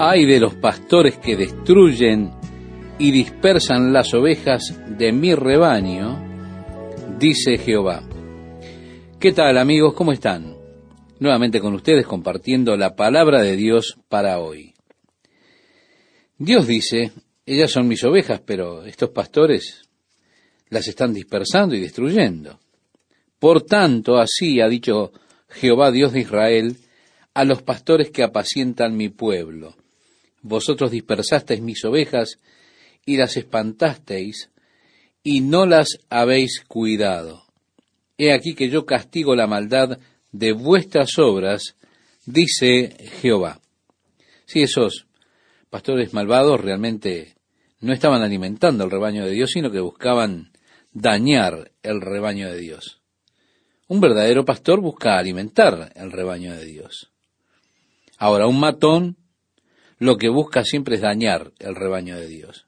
Ay de los pastores que destruyen y dispersan las ovejas de mi rebaño, dice Jehová. ¿Qué tal, amigos? ¿Cómo están? Nuevamente con ustedes compartiendo la palabra de Dios para hoy. Dios dice, ellas son mis ovejas, pero estos pastores las están dispersando y destruyendo. Por tanto, así ha dicho Jehová Dios de Israel a los pastores que apacientan mi pueblo. Vosotros dispersasteis mis ovejas y las espantasteis, y no las habéis cuidado. He aquí que yo castigo la maldad de vuestras obras, dice Jehová. Si esos pastores malvados realmente no estaban alimentando el rebaño de Dios, sino que buscaban dañar el rebaño de Dios. Un verdadero pastor busca alimentar el rebaño de Dios. Ahora, un matón lo que busca siempre es dañar el rebaño de Dios.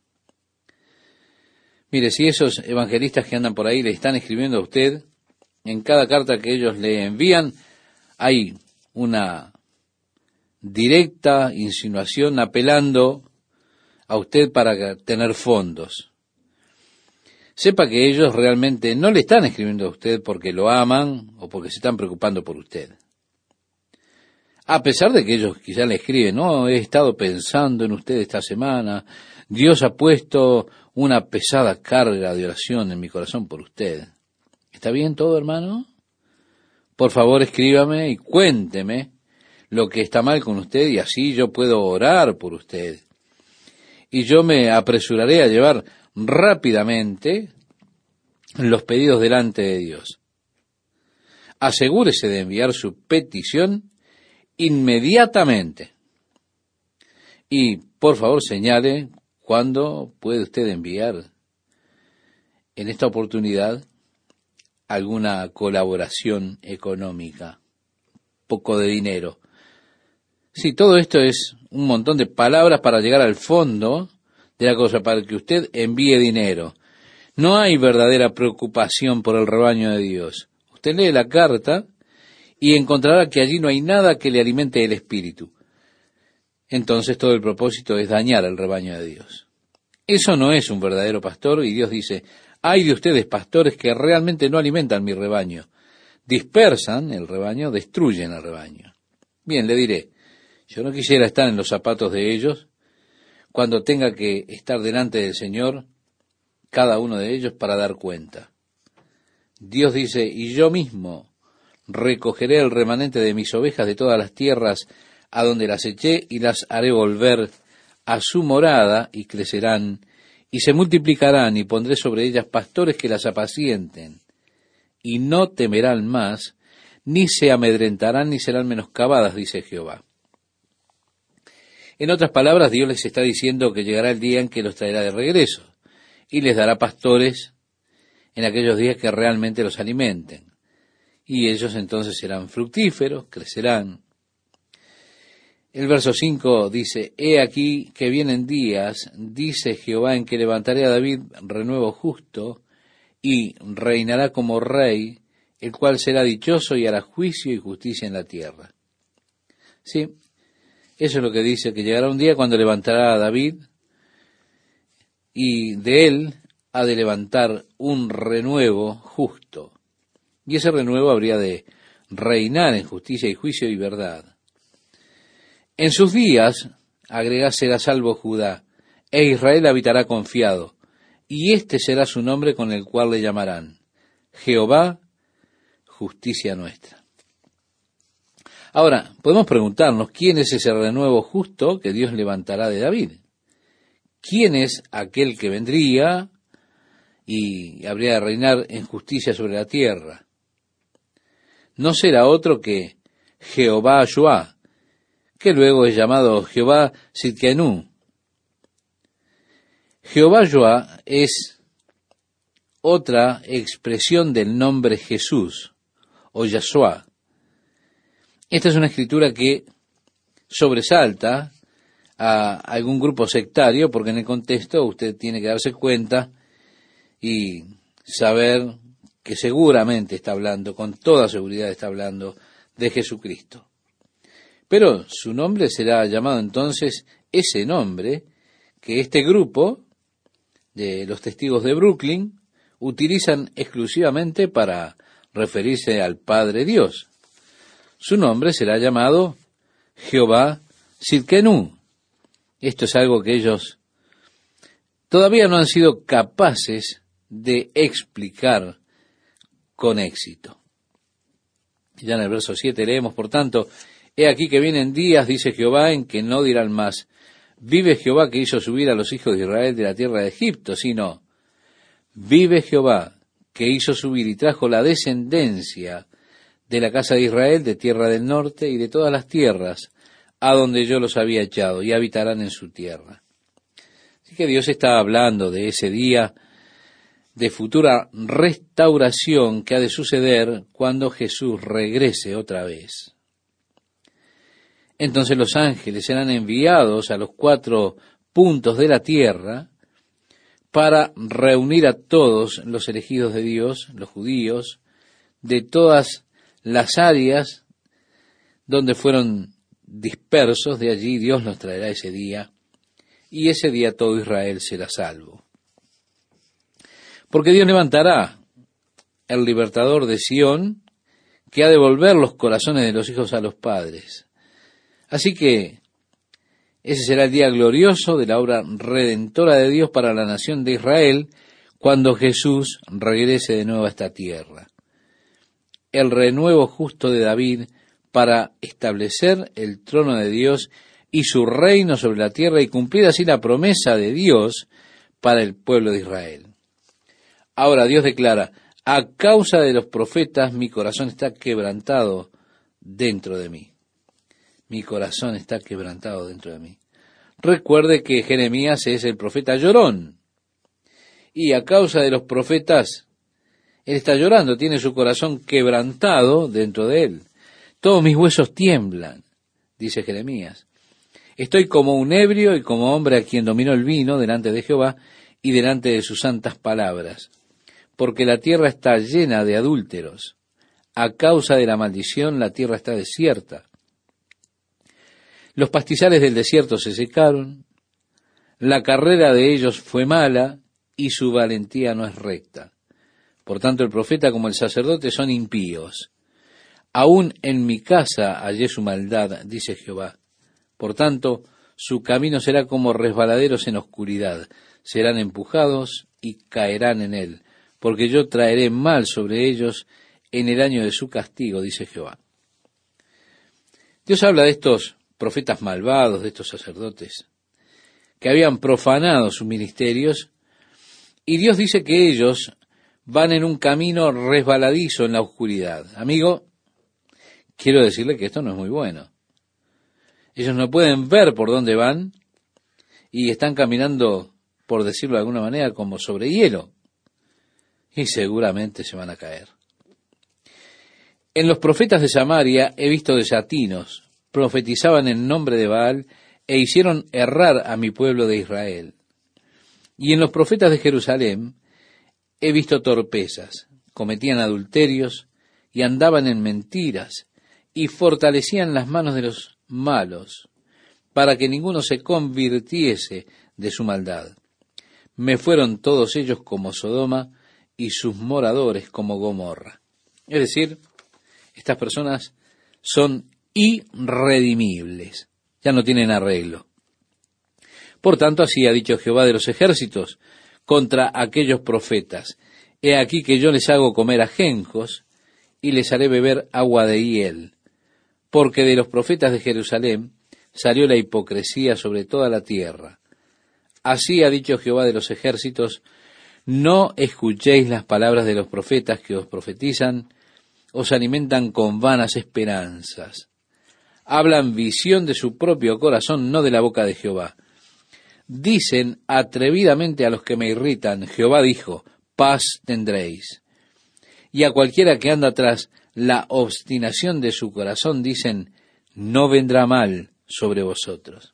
Mire, si esos evangelistas que andan por ahí le están escribiendo a usted, en cada carta que ellos le envían, hay una directa insinuación apelando a usted para tener fondos. Sepa que ellos realmente no le están escribiendo a usted porque lo aman o porque se están preocupando por usted. A pesar de que ellos quizás le escriben, no, he estado pensando en usted esta semana, Dios ha puesto una pesada carga de oración en mi corazón por usted. ¿Está bien todo, hermano? Por favor, escríbame y cuénteme lo que está mal con usted y así yo puedo orar por usted. Y yo me apresuraré a llevar rápidamente los pedidos delante de Dios. Asegúrese de enviar su petición inmediatamente. Y, por favor, señale cuándo puede usted enviar en esta oportunidad alguna colaboración económica, poco de dinero. Sí, todo esto es un montón de palabras para llegar al fondo de la cosa, para que usted envíe dinero. No hay verdadera preocupación por el rebaño de Dios. Usted lee la carta y encontrará que allí no hay nada que le alimente el espíritu. Entonces todo el propósito es dañar el rebaño de Dios. Eso no es un verdadero pastor, y Dios dice, ay de ustedes pastores que realmente no alimentan mi rebaño. Dispersan el rebaño, destruyen el rebaño. Bien, le diré, yo no quisiera estar en los zapatos de ellos cuando tenga que estar delante del Señor, cada uno de ellos, para dar cuenta. Dios dice, y yo mismo recogeré el remanente de mis ovejas de todas las tierras a donde las eché y las haré volver a su morada y crecerán y se multiplicarán y pondré sobre ellas pastores que las apacienten y no temerán más, ni se amedrentarán ni serán menoscabadas, dice Jehová. En otras palabras, Dios les está diciendo que llegará el día en que los traerá de regreso y les dará pastores en aquellos días que realmente los alimenten. Y ellos entonces serán fructíferos, crecerán. El verso 5 dice, he aquí que vienen días, dice Jehová, en que levantaré a David renuevo justo, y reinará como rey, el cual será dichoso y hará juicio y justicia en la tierra. Sí, eso es lo que dice, que llegará un día cuando levantará a David, y de él ha de levantar un renuevo justo. Y ese renuevo habría de reinar en justicia y juicio y verdad. En sus días, agrega, será salvo Judá, e Israel habitará confiado, y este será su nombre con el cual le llamarán Jehová, justicia nuestra. Ahora, podemos preguntarnos, ¿quién es ese renuevo justo que Dios levantará de David? ¿Quién es aquel que vendría y habría de reinar en justicia sobre la tierra? No será otro que Jehová Joá, que luego es llamado Jehová Sidkenu. Jehová Joá es otra expresión del nombre Jesús o Yahshua. Esta es una escritura que sobresalta a algún grupo sectario, porque en el contexto usted tiene que darse cuenta y saber que seguramente está hablando, con toda seguridad está hablando de Jesucristo. Pero su nombre será llamado entonces ese nombre que este grupo de los testigos de Brooklyn utilizan exclusivamente para referirse al Padre Dios. Su nombre será llamado Jehová Sidkenu. Esto es algo que ellos todavía no han sido capaces de explicar con éxito. Ya en el verso 7 leemos, por tanto, he aquí que vienen días, dice Jehová, en que no dirán más, vive Jehová que hizo subir a los hijos de Israel de la tierra de Egipto, sino, vive Jehová que hizo subir y trajo la descendencia de la casa de Israel, de tierra del norte y de todas las tierras, a donde yo los había echado, y habitarán en su tierra. Así que Dios está hablando de ese día de futura restauración que ha de suceder cuando Jesús regrese otra vez. Entonces los ángeles serán enviados a los 4 puntos de la tierra para reunir a todos los elegidos de Dios, los judíos, de todas las áreas donde fueron dispersos. De allí Dios los traerá ese día, y ese día todo Israel será salvo. Porque Dios levantará el libertador de Sión, que ha de volver los corazones de los hijos a los padres. Así que ese será el día glorioso de la obra redentora de Dios para la nación de Israel, cuando Jesús regrese de nuevo a esta tierra. El renuevo justo de David para establecer el trono de Dios y su reino sobre la tierra, y cumplir así la promesa de Dios para el pueblo de Israel. Ahora Dios declara, a causa de los profetas mi corazón está quebrantado dentro de mí. Mi corazón está quebrantado dentro de mí. Recuerde que Jeremías es el profeta llorón. Y a causa de los profetas, él está llorando, tiene su corazón quebrantado dentro de él. Todos mis huesos tiemblan, dice Jeremías. Estoy como un ebrio y como hombre a quien dominó el vino delante de Jehová y delante de sus santas palabras. Porque la tierra está llena de adúlteros. A causa de la maldición la tierra está desierta. Los pastizales del desierto se secaron, la carrera de ellos fue mala y su valentía no es recta. Por tanto, el profeta como el sacerdote son impíos. Aún en mi casa hallé su maldad, dice Jehová. Por tanto, su camino será como resbaladeros en oscuridad. Serán empujados y caerán en él, porque yo traeré mal sobre ellos en el año de su castigo, dice Jehová. Dios habla de estos profetas malvados, de estos sacerdotes, que habían profanado sus ministerios, y Dios dice que ellos van en un camino resbaladizo en la oscuridad. Amigo, quiero decirle que esto no es muy bueno. Ellos no pueden ver por dónde van, y están caminando, por decirlo de alguna manera, como sobre hielo, y seguramente se van a caer. En los profetas de Samaria he visto desatinos, profetizaban en nombre de Baal e hicieron errar a mi pueblo de Israel. Y en los profetas de Jerusalén he visto torpezas, cometían adulterios y andaban en mentiras y fortalecían las manos de los malos para que ninguno se convirtiese de su maldad. Me fueron todos ellos como Sodoma y sus moradores como Gomorra. Es decir, estas personas son irredimibles, ya no tienen arreglo. Por tanto, así ha dicho Jehová de los ejércitos contra aquellos profetas: he aquí que yo les hago comer ajenjos y les haré beber agua de hiel, porque de los profetas de Jerusalén salió la hipocresía sobre toda la tierra. Así ha dicho Jehová de los ejércitos: no escuchéis las palabras de los profetas que os profetizan, os alimentan con vanas esperanzas. Hablan visión de su propio corazón, no de la boca de Jehová. Dicen atrevidamente a los que me irritan: Jehová dijo, paz tendréis. Y a cualquiera que anda tras la obstinación de su corazón dicen: no vendrá mal sobre vosotros.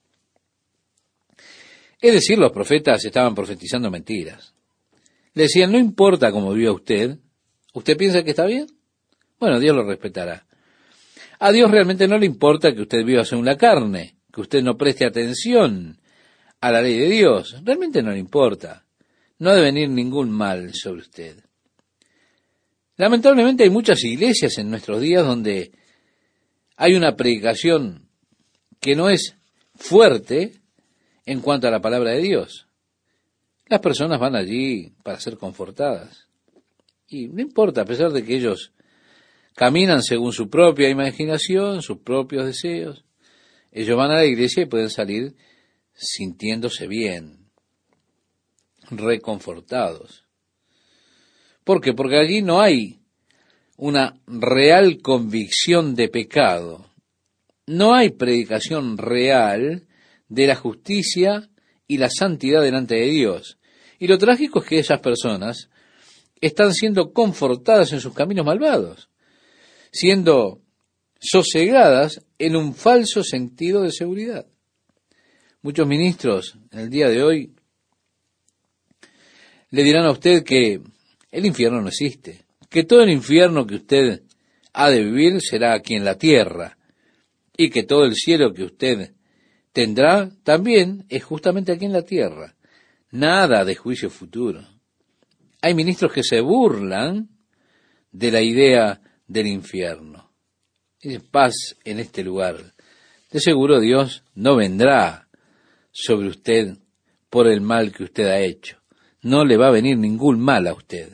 Es decir, los profetas estaban profetizando mentiras. Le decían: no importa cómo viva usted, ¿usted piensa que está bien? Bueno, Dios lo respetará. A Dios realmente no le importa que usted viva según la carne, que usted no preste atención a la ley de Dios. Realmente no le importa. No debe venir ningún mal sobre usted. Lamentablemente hay muchas iglesias en nuestros días donde hay una predicación que no es fuerte en cuanto a la palabra de Dios. Las personas van allí para ser confortadas. Y no importa, a pesar de que ellos caminan según su propia imaginación, sus propios deseos, ellos van a la iglesia y pueden salir sintiéndose bien, reconfortados. ¿Por qué? Porque allí no hay una real convicción de pecado. No hay predicación real de la justicia y la santidad delante de Dios. Y lo trágico es que esas personas están siendo confortadas en sus caminos malvados, siendo sosegadas en un falso sentido de seguridad. Muchos ministros en el día de hoy le dirán a usted que el infierno no existe, que todo el infierno que usted ha de vivir será aquí en la tierra, y que todo el cielo que usted tendrá también es justamente aquí en la tierra. Nada de juicio futuro. Hay ministros que se burlan de la idea del infierno. Dicen, paz en este lugar. De seguro Dios no vendrá sobre usted por el mal que usted ha hecho. No le va a venir ningún mal a usted.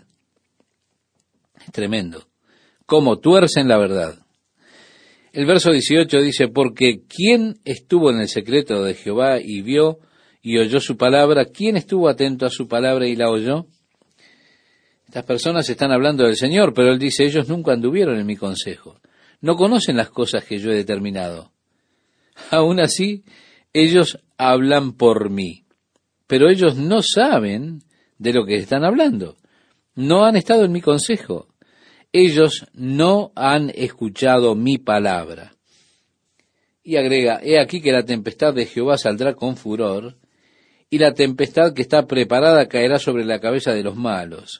Es tremendo. Cómo tuercen la verdad. El verso 18 dice, porque ¿quién estuvo en el secreto de Jehová y vio y oyó su palabra? ¿Quién estuvo atento a su palabra y la oyó? Estas personas están hablando del Señor, pero Él dice, ellos nunca anduvieron en mi consejo. No conocen las cosas que yo he determinado. Aún así, ellos hablan por mí, pero ellos no saben de lo que están hablando. No han estado en mi consejo. Ellos no han escuchado mi palabra. Y agrega, he aquí que la tempestad de Jehová saldrá con furor, y la tempestad que está preparada caerá sobre la cabeza de los malos.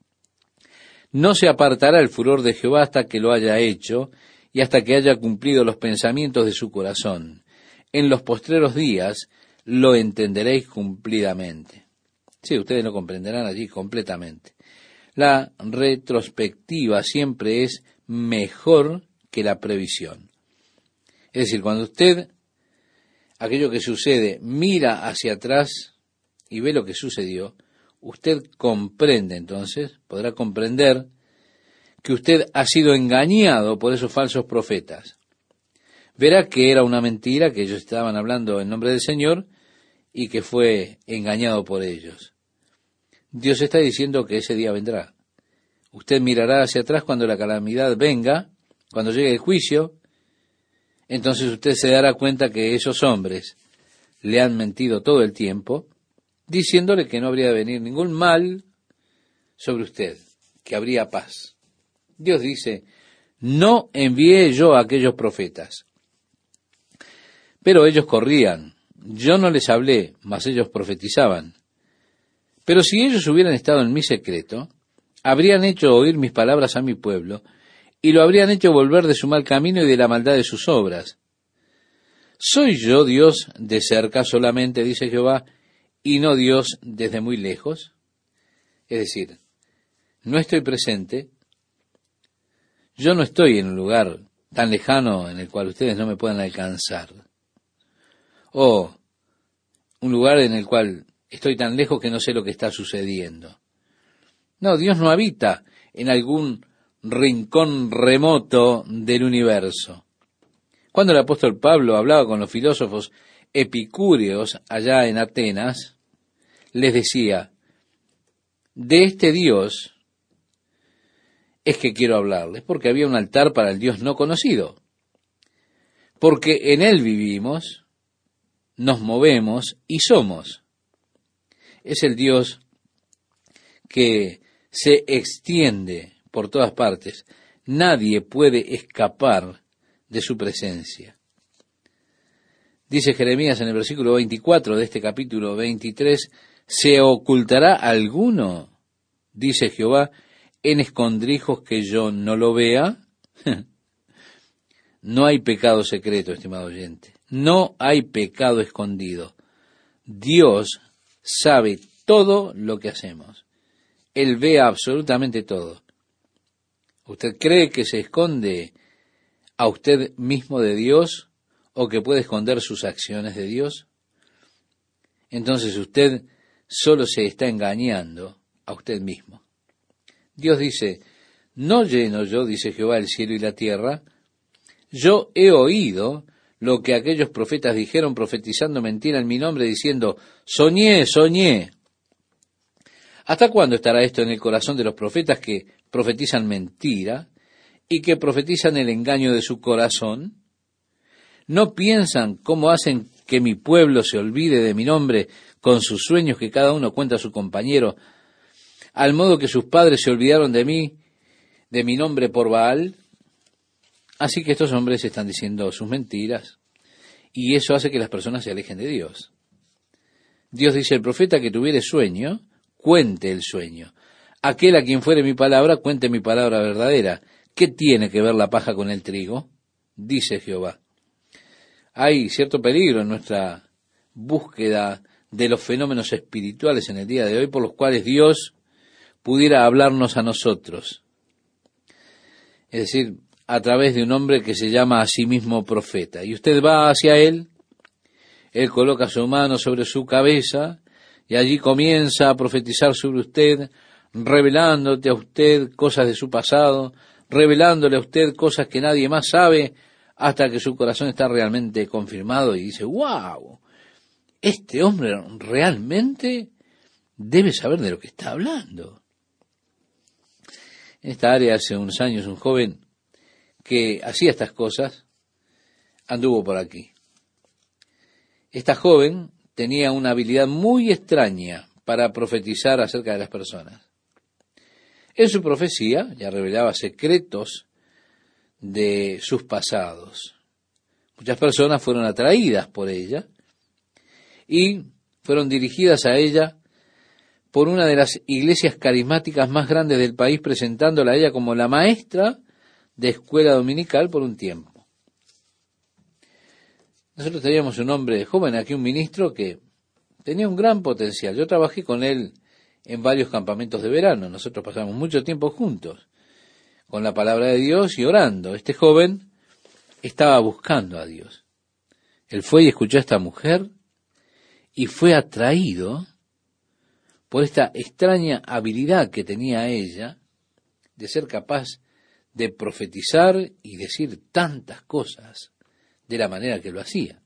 No se apartará el furor de Jehová hasta que lo haya hecho, y hasta que haya cumplido los pensamientos de su corazón. En los postreros días lo entenderéis cumplidamente. Sí, ustedes lo comprenderán allí completamente. La retrospectiva siempre es mejor que la previsión. Es decir, cuando usted, aquello que sucede, mira hacia atrás y ve lo que sucedió, usted comprende entonces, podrá comprender que usted ha sido engañado por esos falsos profetas. Verá que era una mentira, que ellos estaban hablando en nombre del Señor y que fue engañado por ellos. Dios está diciendo que ese día vendrá. Usted mirará hacia atrás cuando la calamidad venga, cuando llegue el juicio, entonces usted se dará cuenta que esos hombres le han mentido todo el tiempo, diciéndole que no habría de venir ningún mal sobre usted, que habría paz. Dios dice, no envié yo a aquellos profetas, pero ellos corrían. Yo no les hablé, mas ellos profetizaban. Pero si ellos hubieran estado en mi secreto, habrían hecho oír mis palabras a mi pueblo, y lo habrían hecho volver de su mal camino y de la maldad de sus obras. ¿Soy yo Dios de cerca solamente, dice Jehová, y no Dios desde muy lejos? Es decir, no estoy presente, yo no estoy en un lugar tan lejano en el cual ustedes no me puedan alcanzar, o un lugar en el cual estoy tan lejos que no sé lo que está sucediendo. No, Dios no habita en algún rincón remoto del universo. Cuando el apóstol Pablo hablaba con los filósofos epicúreos allá en Atenas, les decía, de este Dios es que quiero hablarles, porque había un altar para el Dios no conocido, porque en Él vivimos, nos movemos y somos. Es el Dios que se extiende por todas partes. Nadie puede escapar de su presencia. Dice Jeremías en el versículo 24 de este capítulo 23, ¿se ocultará alguno, dice Jehová, en escondrijos que yo no lo vea? No hay pecado secreto, estimado oyente. no hay pecado escondido. Dios sabe todo lo que hacemos. Él ve absolutamente todo. ¿Usted cree que se esconde a usted mismo de Dios o que puede esconder sus acciones de Dios? Entonces usted solo se está engañando a usted mismo. Dios dice, no lleno yo, dice Jehová, el cielo y la tierra. Yo he oído lo que aquellos profetas dijeron profetizando mentira en mi nombre, diciendo, soñé, soñé. ¿Hasta cuándo estará esto en el corazón de los profetas que profetizan mentira y que profetizan el engaño de su corazón? ¿No piensan cómo hacen que mi pueblo se olvide de mi nombre con sus sueños que cada uno cuenta a su compañero, al modo que sus padres se olvidaron de mí, de mi nombre por Baal? Así que estos hombres están diciendo sus mentiras, y eso hace que las personas se alejen de Dios. Dios dice, el profeta que tuviere sueño, cuente el sueño. Aquel a quien fuere mi palabra, cuente mi palabra verdadera. ¿Qué tiene que ver la paja con el trigo? Dice Jehová. Hay cierto peligro en nuestra búsqueda de los fenómenos espirituales en el día de hoy, por los cuales Dios pudiera hablarnos a nosotros. Es decir, a través de un hombre que se llama a sí mismo profeta. Y usted va hacia él coloca su mano sobre su cabeza, y allí comienza a profetizar sobre usted, revelándote a usted cosas de su pasado, revelándole a usted cosas que nadie más sabe, hasta que su corazón está realmente confirmado y dice, wow, este hombre realmente debe saber de lo que está hablando. En esta área hace unos años un joven que hacía estas cosas anduvo por aquí. Esta joven tenía una habilidad muy extraña para profetizar acerca de las personas. En su profecía ya revelaba secretos de sus pasados. Muchas personas fueron atraídas por ella y fueron dirigidas a ella por una de las iglesias carismáticas más grandes del país, presentándola a ella como la maestra de escuela dominical por un tiempo. Nosotros teníamos un hombre joven aquí, un ministro que tenía un gran potencial. Yo trabajé con él en varios campamentos de verano. Nosotros pasamos mucho tiempo juntos con la palabra de Dios y orando. Este joven estaba buscando a Dios. Él fue y escuchó a esta mujer y fue atraído por esta extraña habilidad que tenía ella de ser capaz de profetizar y decir tantas cosas de la manera que lo hacía.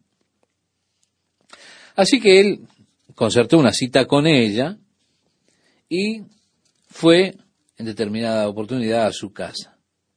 Así que él concertó una cita con ella y fue en determinada oportunidad a su casa.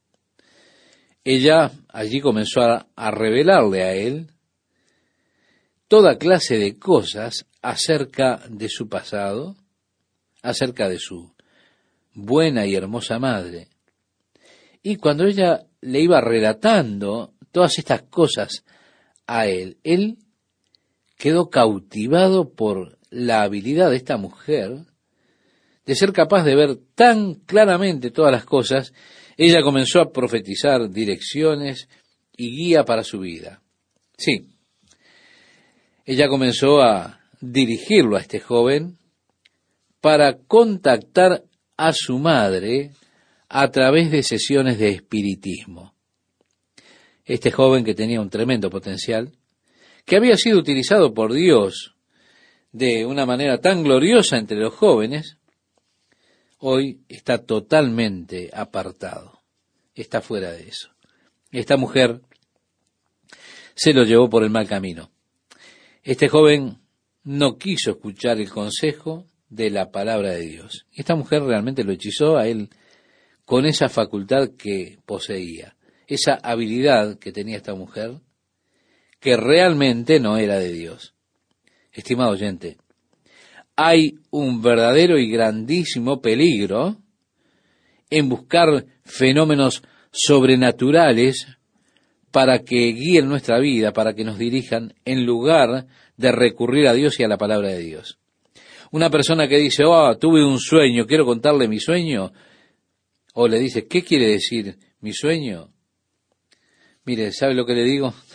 Ella allí comenzó a revelarle a él toda clase de cosas acerca de su pasado, acerca de su buena y hermosa madre. Y cuando ella le iba relatando todas estas cosas a él, él quedó cautivado por la habilidad de esta mujer de ser capaz de ver tan claramente todas las cosas. Ella comenzó a profetizar direcciones y guía para su vida. Sí, ella comenzó a dirigirlo a este joven para contactar a su madre a través de sesiones de espiritismo. Este joven, que tenía un tremendo potencial, que había sido utilizado por Dios de una manera tan gloriosa entre los jóvenes, hoy está totalmente apartado, está fuera de eso. Esta mujer se lo llevó por el mal camino. Este joven no quiso escuchar el consejo de la palabra de Dios. Esta mujer realmente lo hechizó a él con esa facultad que poseía, esa habilidad que tenía esta mujer, que realmente no era de Dios. Estimado oyente, hay un verdadero y grandísimo peligro en buscar fenómenos sobrenaturales para que guíen nuestra vida, para que nos dirijan, en lugar de recurrir a Dios y a la palabra de Dios. Una persona que dice, tuve un sueño, quiero contarle mi sueño, o le dice, ¿qué quiere decir mi sueño? Mire, ¿sabe lo que le digo?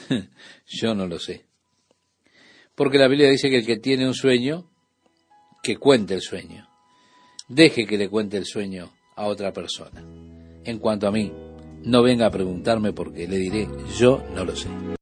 Yo no lo sé. Porque la Biblia dice que el que tiene un sueño, que cuente el sueño. Deje que le cuente el sueño a otra persona. En cuanto a mí, no venga a preguntarme porque le diré, yo no lo sé.